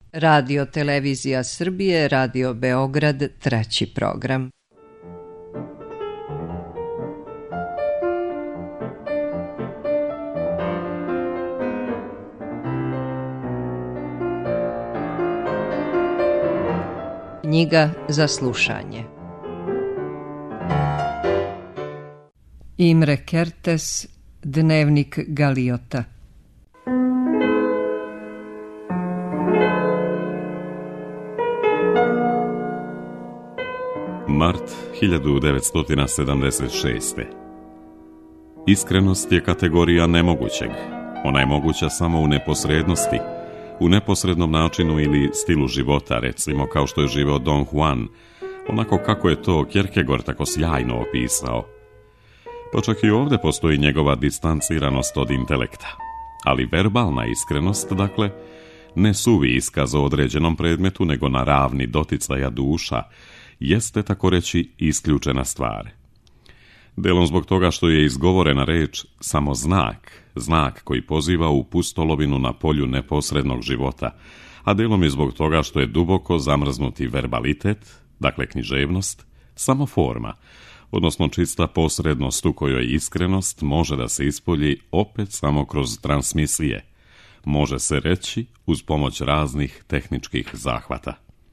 Radio Televizija Srbije, Radio Beograd, 3. program. Knjiga za slušanje. Imre Kertész, Dnevnik Galiota. Mart 1976. Iskrenost je kategorija nemogućeg. Ona je moguća samo u neposrednosti, u neposrednom načinu ili stilu života, recimo kao što je živeo Don Juan, onako kako je to Kierkegaard tako sjajno opisao. Pa čak i ovdje postoji njegova distanciranost od intelekta. Ali verbalna iskrenost, dakle, ne suvi iskaz o određenom predmetu, nego na ravni doticaja duša, jeste tako reći isključena stvar. Delom zbog toga što je izgovorena reč samo znak koji poziva u pustolovinu na polju neposrednog života, a delom je zbog toga što je duboko zamrznuti verbalitet, dakle književnost, samo forma, odnosno čista posrednost u kojoj iskrenost može da se ispolji opet samo kroz transmisije, može se reći uz pomoć raznih tehničkih zahvata.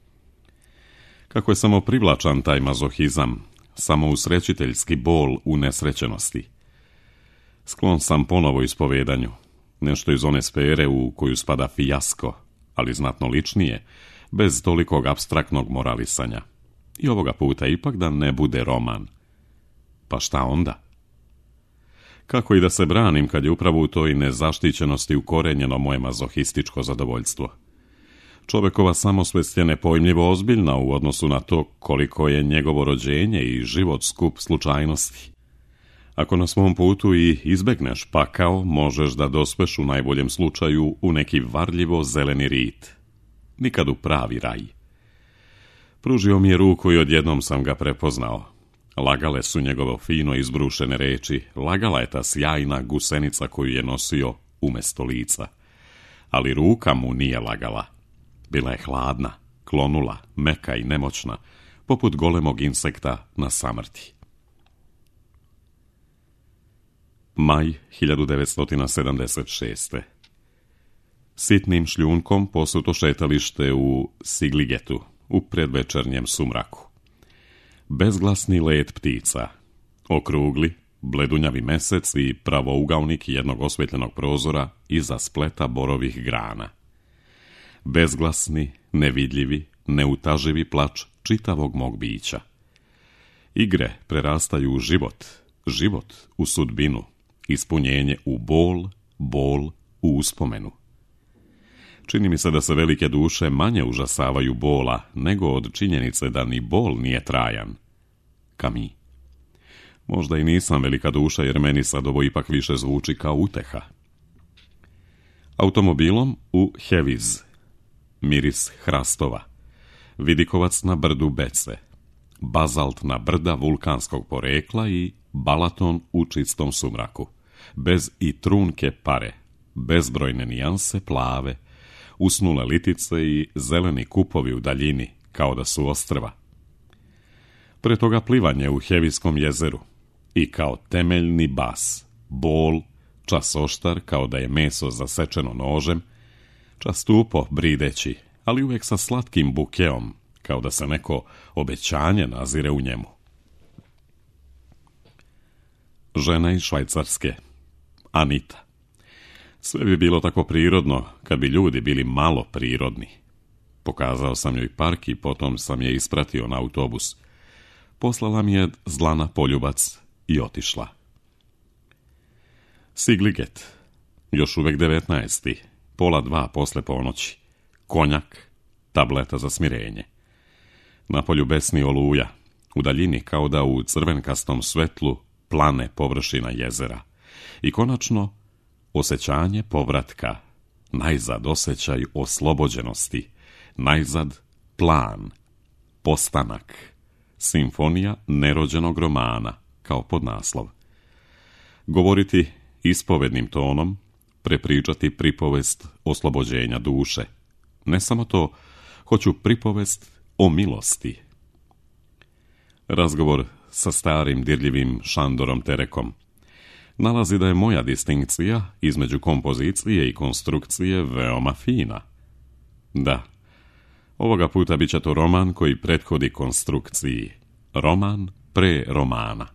Kako je samo privlačan taj mazohizam, samo usrećiteljski bol u nesrećenosti. Sklon sam ponovo ispovedanju, nešto iz one sfere u koju spada fijasko, ali znatno ličnije, bez tolikog apstraktnog moralisanja. I ovoga puta ipak da ne bude roman. Pa šta onda? Kako i da se branim kad je upravo u toj nezaštićenosti ukorenjeno moje mazohističko zadovoljstvo? Čovekova samosvest je nepojmljivo ozbiljna u odnosu na to koliko je njegovo rođenje i život skup slučajnosti. Ako na svom putu i izbegneš pakao, možeš da dospeš u najboljem slučaju u neki varljivo zeleni rit. Nikad u pravi raj. Pružio mi je ruku i odjednom sam ga prepoznao. Lagale su njegove fino izbrušene reči, lagala je ta sjajna gusenica koju je nosio umesto lica. Ali ruka mu nije lagala. Bila je hladna, klonula, meka i nemoćna, poput golemog insekta na samrti. Maj 1976. Sitnim šljunkom posuto šetalište u Sigligetu, u predvečernjem sumraku. Bezglasni let ptica, okrugli, bledunjavi mesec i pravougaonik jednog osvetljenog prozora iza spleta borovih grana. Bezglasni, nevidljivi, neutaživi plač čitavog mog bića. Igre prerastaju u život, život u sudbinu, ispunjenje u bol u uspomenu. Čini mi se da se velike duše manje užasavaju bola nego od činjenice da ni bol nije trajan. Camus. Možda i nisam velika duša jer meni sad ovo ipak više zvuči kao uteha. Automobilom u Heviz. Miris hrastova. Vidikovac na brdu Bece. Bazaltna brda vulkanskog porekla i Balaton u čistom sumraku. Bez i trunke pare. Bezbrojne nijanse plave. Usnule litice i zeleni kupovi u daljini, kao da su ostrva. Pre toga plivanje u Hevijskom jezeru. I kao temeljni bas. Bol, čas oštar, kao da je meso zasečeno nožem, čas tupo brideći, ali uvijek sa slatkim bukeom, kao da se neko obećanje nazire u njemu. Žena iz Švajcarske. Anita. Sve bi bilo tako prirodno kad bi ljudi bili malo prirodni. Pokazao sam joj park i potom sam je ispratio na autobus. Poslala mi je Zlana poljubac i otišla. Sigliget. Još uvijek 19. 1:30 posle ponoći. Konjak. Tableta za smirenje. Napolju besni oluja. U daljini kao da u crvenkastom svetlu plane površina jezera. I konačno osjećanje povratka. Najzad osjećaj oslobođenosti. Najzad plan. Postanak. Simfonija nerođenog romana, kao podnaslov. Govoriti ispovednim tonom, prepričati pripovest oslobođenja duše. Ne samo to, hoću pripovest o milosti. Razgovor sa starim dirljivim Šandorom Terekom nalazi da je moja distinkcija između kompozicije i konstrukcije veoma fina. Da, ovoga puta bit će to roman koji prethodi konstrukciji. Roman pre romana.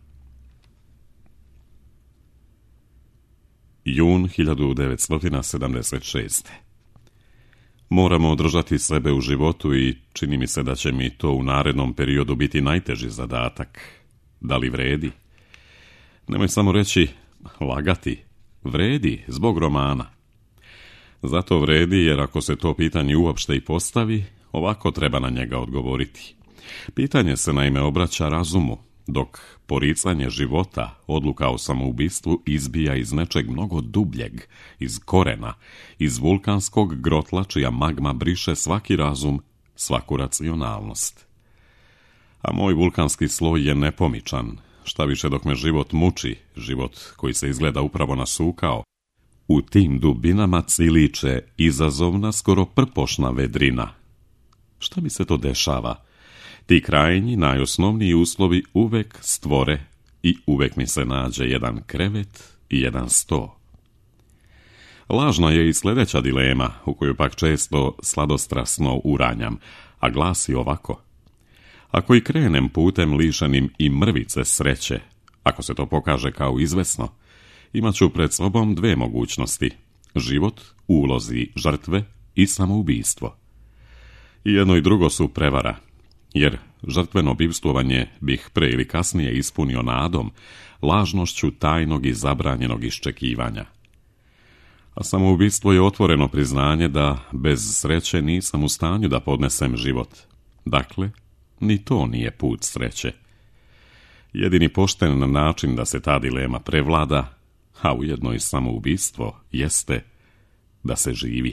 Jun 1976. Moramo održati sebe u životu i čini mi se da će mi to u narednom periodu biti najteži zadatak. Da li vredi? Nemoj samo reći lagati. Vredi zbog romana. Zato vredi jer ako se to pitanje uopšte i postavi, ovako treba na njega odgovoriti. Pitanje se naime obraća razumu, dok poricanje života, odluka o samoubistvu izbija iz nečeg mnogo dubljeg, iz korena, iz vulkanskog grotla čija magma briše svaki razum, svaku racionalnost. A moj vulkanski sloj je nepomičan, šta više dok me život muči, život koji se izgleda upravo nasukao, u tim dubinama ciliče izazovna, skoro prpošna vedrina. Šta mi se to dešava? Ti krajnji, najosnovniji uslovi uvek stvore i uvek mi se nađe jedan krevet i jedan sto. Lažna je i sljedeća dilema, u koju pak često sladostrasno uranjam, a glasi ovako. Ako i krenem putem lišenim i mrvice sreće, ako se to pokaže kao izvesno, imat ću pred sobom dve mogućnosti, život u ulozi žrtve i samoubistvo. I jedno i drugo su prevara, jer žrtveno bivstvovanje bih pre ili kasnije ispunio nadom, lažnošću tajnog i zabranjenog iščekivanja. A samoubistvo je otvoreno priznanje da bez sreće nisam u stanju da podnesem život. Dakle, ni to nije put sreće. Jedini pošten način da se ta dilema prevlada, a ujedno i samoubistvo, jeste da se živi.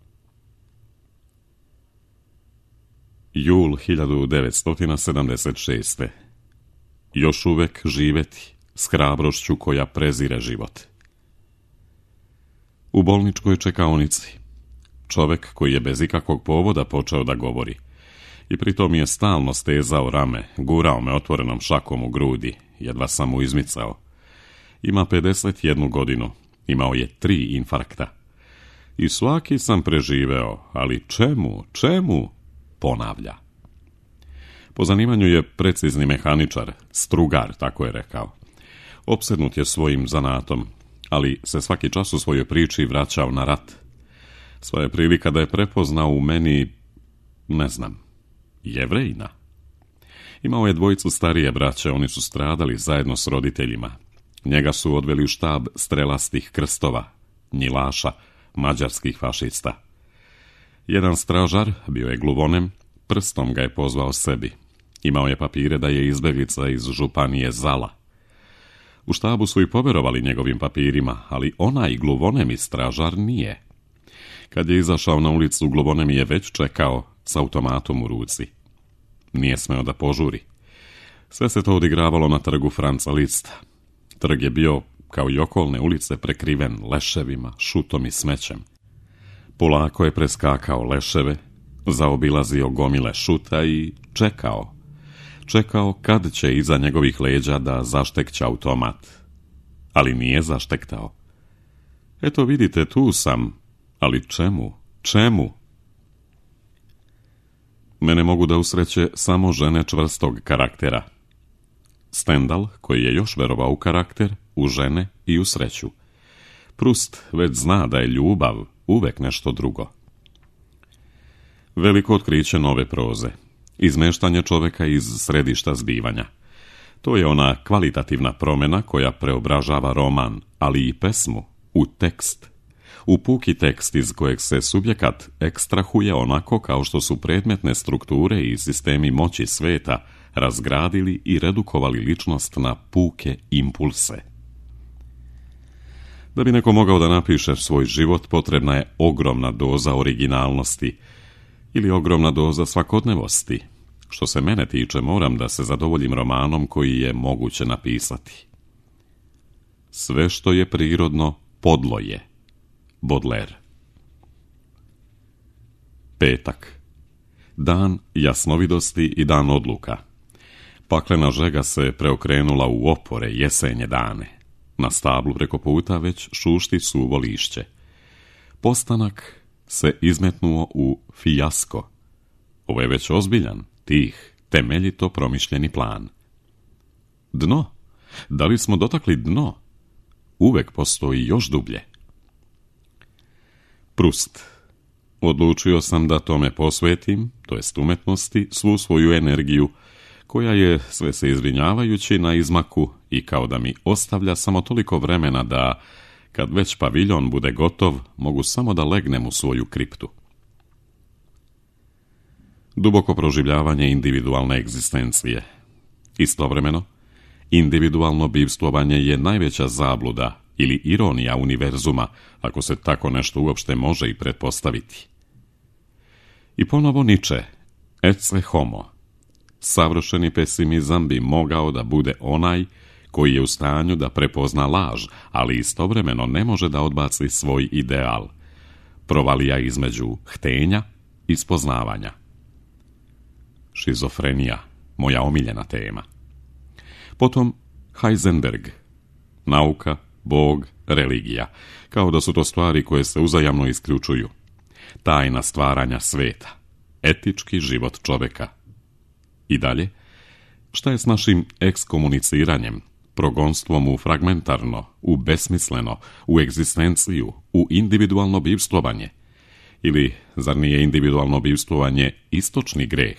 Jul 1976. Još uvek živeti s hrabrošću koja prezire život. U bolničkoj čekaonici. Čovek koji je bez ikakvog povoda počeo da govori. I pritom je stalno stezao rame, gurao me otvorenom šakom u grudi, jedva sam mu izmicao. Ima 51 godinu, imao je 3 infarkta. I svaki sam preživeo, ali čemu? Ponavlja. Po zanimanju je precizni mehaničar, strugar, tako je rekao. Opsednut je svojim zanatom, ali se svaki čas u svojoj priči vraćao na rat. Sva je prilika da je prepoznao u meni, ne znam, Jevrejina. Imao je 2 starije braće, oni su stradali zajedno s roditeljima. Njega su odveli u štab strelastih krstova, njilaša, mađarskih fašista. Jedan stražar, bio je gluvonem, prstom ga je pozvao sebi. Imao je papire da je izbeglica iz županije Zala. U štabu su i poverovali njegovim papirima, ali onaj gluvonem i stražar nije. Kad je izašao na ulicu, gluvonem je već čekao s automatom u ruci. Nije smeo da požuri. Sve se to odigravalo na trgu Franca Lista. Trg je bio, kao i okolne ulice, prekriven leševima, šutom i smećem. Polako je preskakao leševe, zaobilazio gomile šuta i čekao. Čekao kad će iza njegovih leđa da zaštekće automat. Ali nije zaštektao. Eto vidite, tu sam. Ali čemu? Mene mogu da usreće samo žene čvrstog karaktera. Stendhal, koji je još verovao u karakter, u žene i u sreću. Proust već zna da je ljubav uvek nešto drugo. Veliko otkriće nove proze. Izmeštanje čoveka iz središta zbivanja. To je ona kvalitativna promjena koja preobražava roman, ali i pesmu, u tekst. U puki tekst iz kojeg se subjekat ekstrahuje onako kao što su predmetne strukture i sistemi moći sveta razgradili i redukovali ličnost na puke impulse. Da bi neko mogao da napiše svoj život, potrebna je ogromna doza originalnosti ili ogromna doza svakodnevosti. Što se mene tiče, moram da se zadovoljim romanom koji je moguće napisati. Sve što je prirodno, podlo je. Baudelaire. Petak. Dan jasnovidosti i dan odluka. Paklena žega se preokrenula u opore jesenje dane. Na stablu preko puta već šušti suvo lišće. Postanak se izmetnuo u fijasko. Ovo je već ozbiljan, tih, temeljito promišljeni plan. Dno? Da li smo dotakli dno? Uvek postoji još dublje. Prust. Odlučio sam da tome posvetim, to jest umetnosti, svu svoju energiju, koja je, sve se izvinjavajući, na izmaku i kao da mi ostavlja samo toliko vremena da, kad već paviljon bude gotov, mogu samo da legnem u svoju kriptu. Duboko proživljavanje individualne egzistencije. Istovremeno, individualno bivstvovanje je najveća zabluda ili ironija univerzuma, ako se tako nešto uopšte može i pretpostaviti. I ponovo Nietzsche, ecce homo. Savršeni pesimizam bi mogao da bude onaj koji je u stanju da prepozna laž, ali istovremeno ne može da odbaci svoj ideal. Provalija između htenja i spoznavanja. Šizofrenija, moja omiljena tema. Potom Heisenberg. Nauka, Bog, religija. Kao da su to stvari koje se uzajamno isključuju. Tajna stvaranja sveta. Etički život čoveka. I dalje, šta je s našim ekskomuniciranjem, progonstvom u fragmentarno, u besmisleno, u egzistenciju, u individualno bivstvovanje? Ili, zar nije individualno bivstvovanje istočni greh?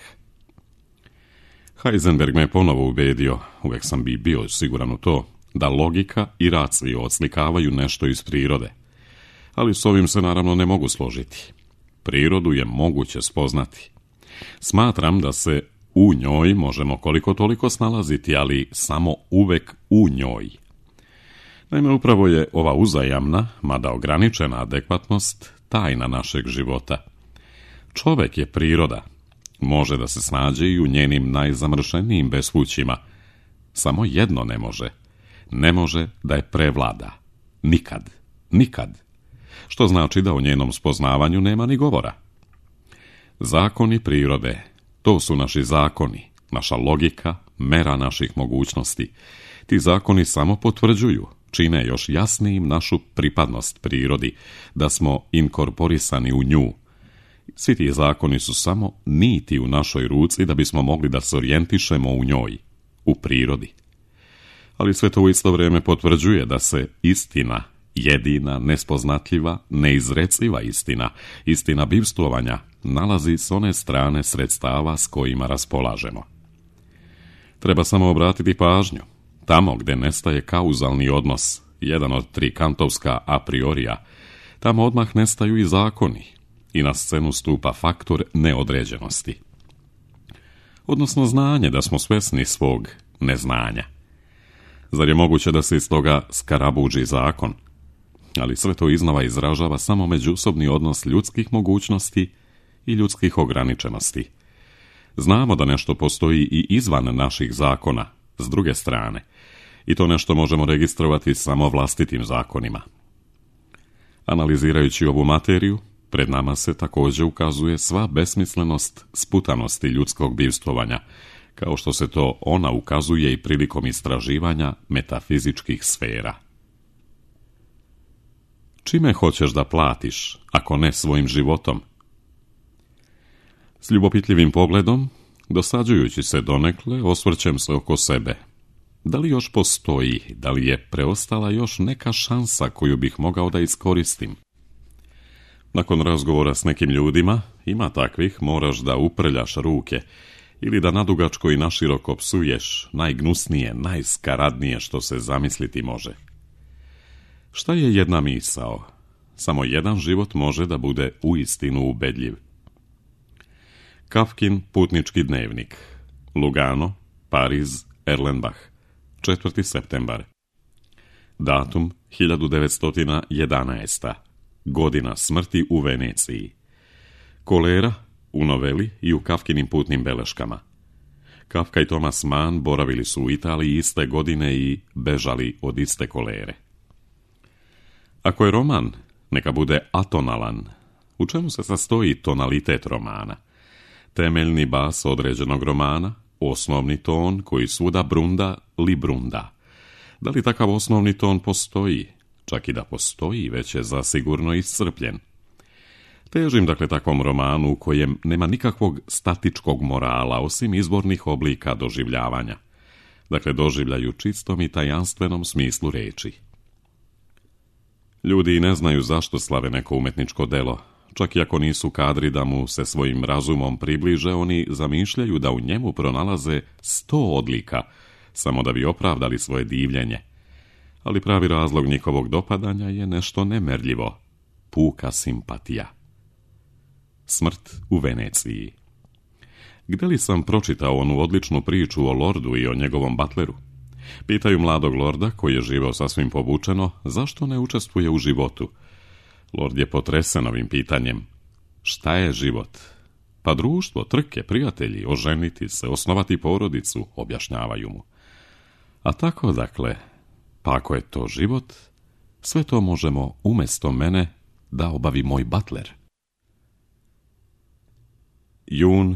Heisenberg me ponovo ubedio, uvek sam bio siguran u to, da logika i racio odslikavaju nešto iz prirode. Ali s ovim se naravno ne mogu složiti. Prirodu je moguće spoznati. Smatram da se u njoj možemo koliko toliko snalaziti, ali samo uvek u njoj. Naime, upravo je ova uzajamna, mada ograničena adekvatnost tajna našeg života. Čovek je priroda. Može da se snađe i u njenim najzamršenijim bespućima. Samo jedno ne može. Ne može da je prevlada. Nikad. Nikad. Što znači da o njenom spoznavanju nema ni govora. Zakoni prirode, to su naši zakoni, naša logika, mera naših mogućnosti. Ti zakoni samo potvrđuju, čine još jasnijim našu pripadnost prirodi, da smo inkorporisani u nju. Svi ti zakoni su samo niti u našoj ruci da bismo mogli da se orijentišemo u njoj, u prirodi. Ali sve to u isto vrijeme potvrđuje da se istina, jedina, nespoznatljiva, neizreciva istina, istina bivstvovanja, nalazi s one strane sredstava s kojima raspolažemo. Treba samo obratiti pažnju. Tamo gde nestaje kauzalni odnos, jedan od 3 kantovska a priorija, tamo odmah nestaju i zakoni i na scenu stupa faktor neodređenosti. Odnosno znanje da smo svesni svog neznanja. Zar je moguće da se iz toga skarabuđi zakon? Ali sve to iznova izražava samo međusobni odnos ljudskih mogućnosti i ljudskih ograničenosti. Znamo da nešto postoji i izvan naših zakona, s druge strane, i to nešto možemo registrovati samo vlastitim zakonima. Analizirajući ovu materiju, pred nama se također ukazuje sva besmislenost sputanosti ljudskog bivstvovanja, kao što se to ona ukazuje i prilikom istraživanja metafizičkih sfera. Čime hoćeš da platiš, ako ne svojim životom? S ljubopitljivim pogledom, dosađujući se donekle, osvrćem se oko sebe. Da li još postoji, da li je preostala još neka šansa koju bih mogao da iskoristim? Nakon razgovora s nekim ljudima, ima takvih, moraš da uprljaš ruke ili da nadugačko i naširoko psuješ najgnusnije, najskaradnije što se zamisliti može. Šta je jedna misao? Samo jedan život može da bude uistinu ubedljiv. Kafkin putnički dnevnik. Lugano, Pariz, Erlenbach. 4. septembar. Datum 1911. Godina smrti u Veneciji. Kolera u noveli i u Kafkinim putnim beleškama. Kafka i Thomas Mann boravili su u Italiji iste godine i bežali od iste kolere. Ako je roman, neka bude atonalan, U čemu se sastoji tonalitet romana? Temeljni bas određenog romana, osnovni ton koji svuda brunda li brunda. Da li takav osnovni ton postoji? Čak i da postoji, već je zasigurno iscrpljen. Težim dakle takvom romanu u kojem nema nikakvog statičkog morala osim izbornih oblika doživljavanja. Dakle, doživljaju čistom i tajanstvenom smislu reči. Ljudi i ne znaju zašto slave neko umetničko delo. Čak i ako nisu kadri da mu se svojim razumom približe, oni zamišljaju da u njemu pronalaze 100 odlika, samo da bi opravdali svoje divljenje. Ali pravi razlog njihovog dopadanja je nešto nemerljivo, puka simpatija. Smrt u Veneciji. Gde li sam pročitao onu odličnu priču o lordu i o njegovom batleru? Pitaju mladog lorda, koji je živeo sasvim povučeno, zašto ne učestvuje u životu. Lord je potresen ovim pitanjem. Šta je život? Pa društvo, trke, prijatelji, oženiti se, osnovati porodicu, objašnjavaju mu. A tako, dakle, pa ako je to život, sve to možemo umjesto mene da obavi moj batler. Jun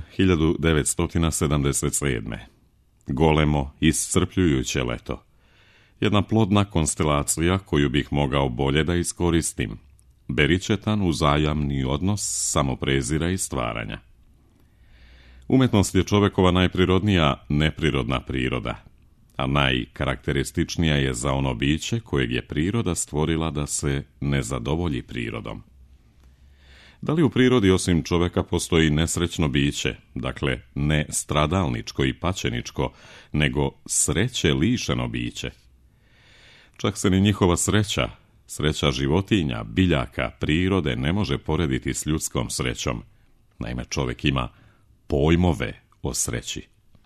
1977. Golemo, iscrpljujuće leto. Jedna plodna konstelacija koju bih mogao bolje da iskoristim. Beričetan uzajamni odnos samoprezira i stvaranja. Umjetnost je čovekova najprirodnija neprirodna priroda, a najkarakterističnija je za ono biće kojeg je priroda stvorila da se ne zadovolji prirodom. Da li u prirodi osim čoveka postoji nesrećno biće, dakle ne stradalničko i pačeničko, nego sreće lišeno biće? Čak se ni njihova sreća životinja, biljaka, prirode ne može porediti s ljudskom srećom. Naime, čovjek ima pojmove o sreći.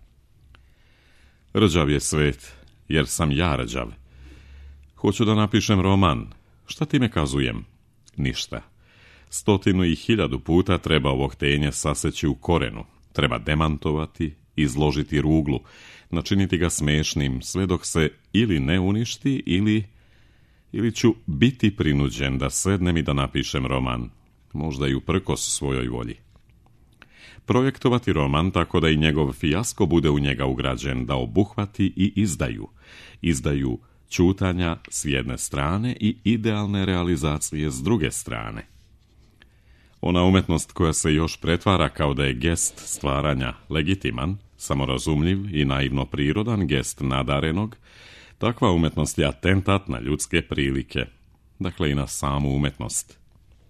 Rđav je svet, jer sam ja rđav. Hoću da napišem roman. Šta time kazujem? Ništa. 100 i 1000 puta treba ovo htenje saseći u korenu. Treba demantovati, izložiti ruglu, načiniti ga smešnim, sve dok se ili ne uništi, ili ću biti prinuđen da sednem i da napišem roman, možda i uprkos svojoj volji. Projektovati roman tako da i njegov fijasko bude u njega ugrađen, da obuhvati i izdaju ćutanja s jedne strane i idealne realizacije s druge strane. Ona umetnost koja se još pretvara kao da je gest stvaranja legitiman, samorazumljiv i naivno prirodan gest nadarenog, takva umetnost je atentat na ljudske prilike, dakle i na samu umetnost.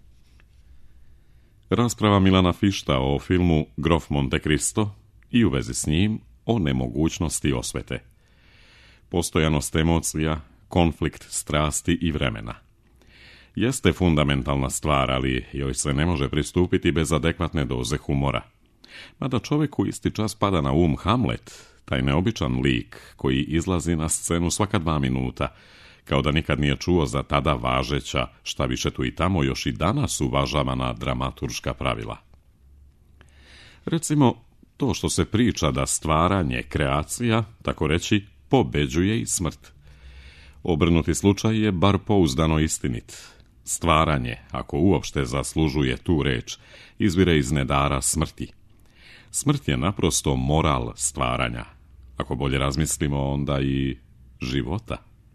Rasprava Milana Fišta o filmu Grof Monte Cristo i u vezi s njim o nemogućnosti osvete. Postojanost emocija, konflikt strasti i vremena. Jeste fundamentalna stvar, ali joj se ne može pristupiti bez adekvatne doze humora. Mada čovjeku isti čas pada na um Hamlet, taj neobičan lik koji izlazi na scenu svaka 2 minuta, kao da nikad nije čuo za tada važeća, šta više tu i tamo još i danas uvažavana dramaturška pravila. Recimo, to što se priča da stvaranje, kreacija, tako reći, pobeđuje i smrt. Obrnuti slučaj je bar pouzdano istinit. Stvaranje, ako uopšte zaslužuje tu reč, izvire iz nedara smrti. Smrt je naprosto moral stvaranja. Ako bolje razmislimo, onda i života.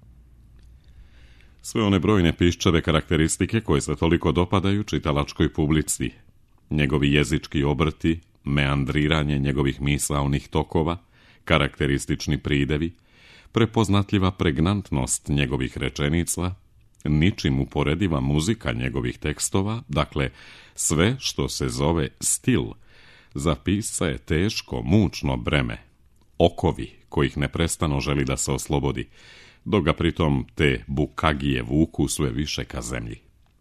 Sve one brojne piščave karakteristike koje se toliko dopadaju čitalačkoj publici, njegovi jezički obrti, meandriranje njegovih misaonih tokova, karakteristični pridevi, prepoznatljiva pregnantnost njegovih rečenica, ničim uporediva muzika njegovih tekstova, dakle sve što se zove stil, za pisca je teško, mučno breme, okovi kojih neprestano želi da se oslobodi, dok ga pritom te bukagije vuku sve više ka zemlji.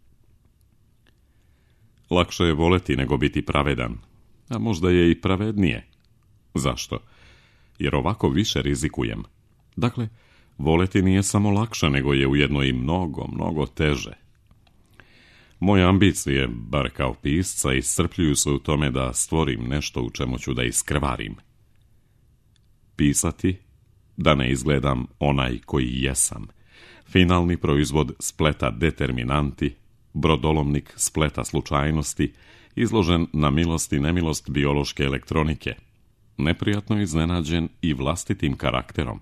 Lakše je voleti nego biti pravedan, a možda je i pravednije. Zašto? Jer ovako više rizikujem. Dakle, voleti nije samo lakše, nego je ujedno i mnogo, mnogo teže. Moje ambicije, bar kao pisca, iscrpljuju se u tome da stvorim nešto u čemu ću da iskrvarim. Pisati, da ne izgledam onaj koji jesam, finalni proizvod spleta determinanti, brodolomnik spleta slučajnosti, izložen na milost i nemilost biološke elektronike, neprijatno iznenađen i vlastitim karakterom.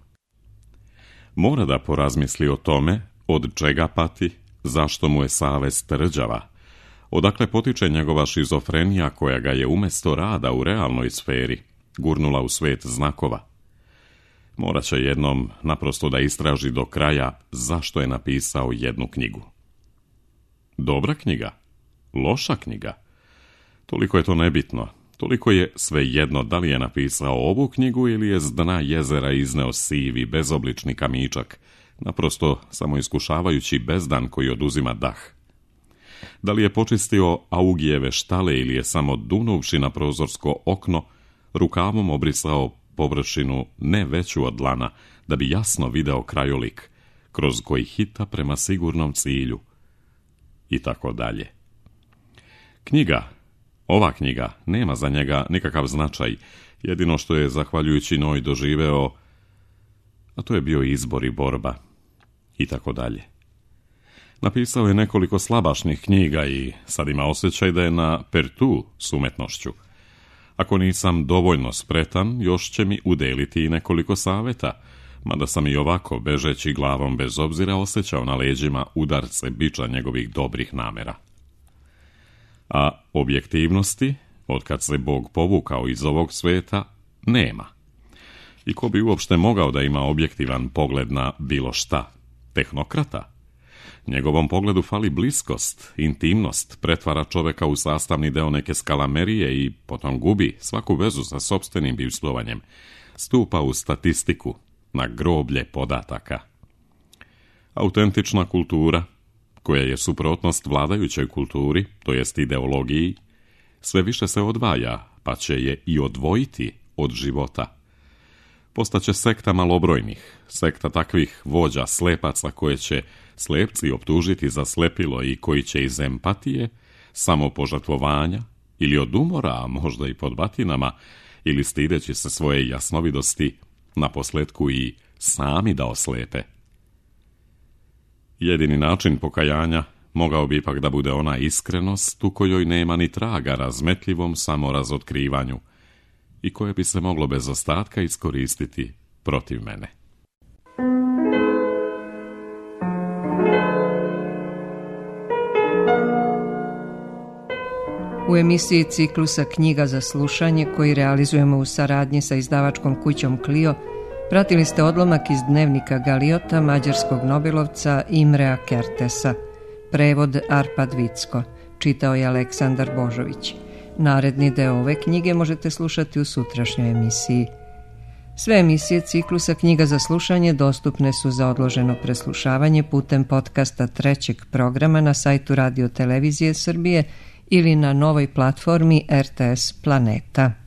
Mora da porazmisli o tome od čega pati, zašto mu je savest rđava, odakle potiče njegova šizofrenija koja ga je umjesto rada u realnoj sferi gurnula u svet znakova. Morat će jednom naprosto da istraži do kraja zašto je napisao jednu knjigu. Dobra knjiga? Loša knjiga? Toliko je to nebitno. Toliko je svejedno da li je napisao ovu knjigu ili je s dna jezera izneo sivi, bezoblični kamičak, naprosto samo iskušavajući bezdan koji oduzima dah. Da li je počistio Augijeve štale ili je samo dunuvši na prozorsko okno, rukavom obrisao površinu ne veću od dlana, da bi jasno video krajolik, kroz koji hita prema sigurnom cilju. I tako dalje. Knjiga, ova knjiga, nema za njega nikakav značaj, jedino što je zahvaljujući njoj doživeo, a to je bio izbor i borba. I tako dalje. Napisao je nekoliko slabašnih knjiga i sad ima osjećaj da je na pertu s umetnošću. Ako nisam dovoljno spretan, još će mi udeliti i nekoliko saveta, mada sam i ovako, bežeći glavom bez obzira, osjećao na leđima udarce biča njegovih dobrih namera. A objektivnosti, otkad se Bog povukao iz ovog sveta, nema. I ko bi uopšte mogao da ima objektivan pogled na bilo šta? Tehnokrata? Njegovom pogledu fali bliskost, intimnost, pretvara čoveka u sastavni deo neke skalamerije i potom gubi svaku vezu sa sopstvenim bivstvovanjem. Stupa u statistiku, na groblje podataka. Autentična kultura, koja je suprotnost vladajućoj kulturi, to jest ideologiji, sve više se odvaja, pa će je i odvojiti od života. Postaće sekta malobrojnih, sekta takvih vođa slepaca koje će slepci optužiti za slepilo i koji će iz empatije, samopožrtvovanja ili od umora, a možda i pod batinama, ili stideći se svoje jasnovidosti, naposletku i sami da oslepe. Jedini način pokajanja mogao bi ipak da bude ona iskrenost u kojoj nema ni traga razmetljivom samorazotkrivanju i koje bi se moglo bez ostatka iskoristiti protiv mene. U emisiji ciklusa Knjiga za slušanje, koji realizujemo u saradnji sa izdavačkom kućom Clio, pratili ste odlomak iz dnevnika Galiota mađarskog nobelovca Imrea Kertesa. Prevod Arpad Vicko. Čitao je Aleksandar Božović. Naredni deo ove knjige možete slušati u sutrašnjoj emisiji. Sve emisije ciklusa Knjiga za slušanje dostupne su za odloženo preslušavanje putem podcasta trećeg programa na sajtu Radio Televizije Srbije ili na novoj platformi RTS Planeta.